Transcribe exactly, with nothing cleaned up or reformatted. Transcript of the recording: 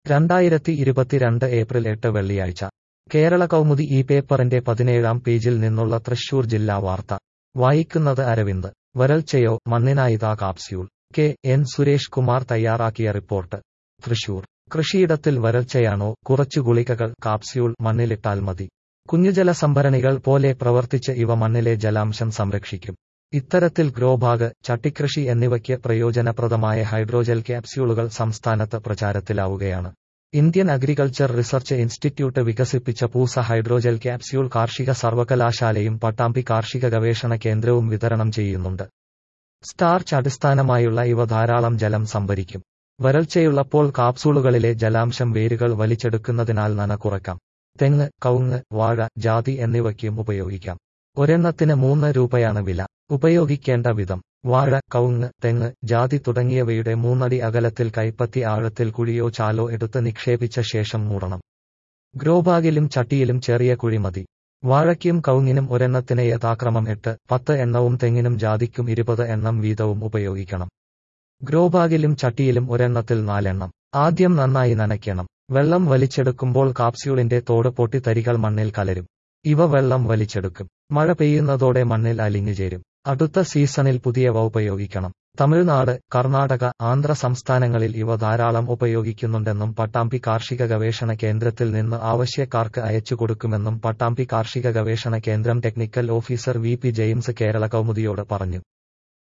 രണ്ടായിരത്തി ഇരുപത്തിരണ്ട് ഏപ്രിൽ എട്ട് വെള്ളിയാഴ്ച കേരള കൗമുദി ഈ പേപ്പറിന്റെ പതിനേഴാം പേജിൽ നിന്നുള്ള തൃശൂർ ജില്ലാ വാർത്ത വായിക്കുന്നത് അരവിന്ദ്. വരൾച്ചയോ മണ്ണിനായിതാ capsule. K N Suresh Kumar തയ്യാറാക്കിയ റിപ്പോർട്ട്. തൃശൂർ. കൃഷിയിടത്തിൽ വരൾച്ചയാണോ? കുറച്ചു ഗുളികകൾ കാപ്സ്യൂൾ മണ്ണിലിട്ടാൽ മതി. കുഞ്ഞുജല സംഭരണികൾ പോലെ പ്രവർത്തിച്ച് ഇവ മണ്ണിലെ ജലാംശം സംരക്ഷിക്കും. ഇത്തരത്തിൽ ഗ്രോബാഗ്, ചട്ടിക്കൃഷി എന്നിവയ്ക്ക് പ്രയോജനപ്രദമായ ഹൈഡ്രോജൽ ക്യാപ്സ്യൂളുകൾ സംസ്ഥാനത്ത് പ്രചാരത്തിലാവുകയാണ്. ഇന്ത്യൻ അഗ്രികൾച്ചർ റിസർച്ച് ഇൻസ്റ്റിറ്റ്യൂട്ട് വികസിപ്പിച്ച പൂസ ഹൈഡ്രോജൽ ക്യാപ്സ്യൂൾ കാർഷിക സർവകലാശാലയും പട്ടാമ്പി കാർഷിക ഗവേഷണ കേന്ദ്രവും വിതരണം ചെയ്യുന്നുണ്ട്. സ്റ്റാർച്ച് അടിസ്ഥാനമായുള്ള ഇവ ധാരാളം ജലം സംഭരിക്കും. വരൾച്ചയുള്ളപ്പോൾ കാപ്സൂളുകളിലെ ജലാംശം വേരുകൾ വലിച്ചെടുക്കുന്നതിനാൽ നന കുറയ്ക്കാം. തെങ്ങ്, കവുങ്ങ്, വാഴ, ജാതി എന്നിവയ്ക്കും ഉപയോഗിക്കാം. ഒരെണ്ണത്തിന് മൂന്ന് രൂപയാണ് വില. ഉപയോഗിക്കേണ്ട വിധം: വാഴ, കവുങ്ങ്, തെങ്ങ്, ജാതി തുടങ്ങിയവയുടെ മൂന്നടി അകലത്തിൽ കൈപ്പത്തി ആഴത്തിൽ കുഴിയോ ചാലോ എടുത്ത് നിക്ഷേപിച്ച ശേഷം മൂടണം. ഗ്രോബാഗിലും ചട്ടിയിലും ചെറിയ കുഴി മതി. വാഴയ്ക്കും കവുങ്ങിനും ഒരെണ്ണത്തിന് യഥാക്രമം എട്ട്, പത്ത് എണ്ണവും തെങ്ങിനും ജാതിക്കും ഇരുപത് എണ്ണം വീതവും ഉപയോഗിക്കണം. ഗ്രോബാഗിലും ചട്ടിയിലും ഒരെണ്ണത്തിൽ നാലെണ്ണം. ആദ്യം നന്നായി നനയ്ക്കണം. വെള്ളം വലിച്ചെടുക്കുമ്പോൾ കാപ്സ്യൂളിന്റെ തോട് പൊട്ടി തരികൾ മണ്ണിൽ കലരും. ഇവ വെള്ളം വലിച്ചെടുക്കും. മഴ പെയ്യുന്നതോടെ മണ്ണിൽ അലിഞ്ഞുചേരും. അടുത്ത സീസണിൽ പുതിയവ ഉപയോഗിക്കണം. തമിഴ്നാട്, കർണാടക, ആന്ധ്ര സംസ്ഥാനങ്ങളിൽ ഇവ ധാരാളം ഉപയോഗിക്കുന്നുണ്ടെന്നും പട്ടാമ്പി കാർഷിക ഗവേഷണ കേന്ദ്രത്തിൽ നിന്ന് ആവശ്യക്കാർക്ക് അയച്ചുകൊടുക്കുമെന്നും പട്ടാമ്പി കാർഷിക ഗവേഷണ കേന്ദ്രം technical officer V P James Kerala കൗമുദിയോട് പറഞ്ഞു.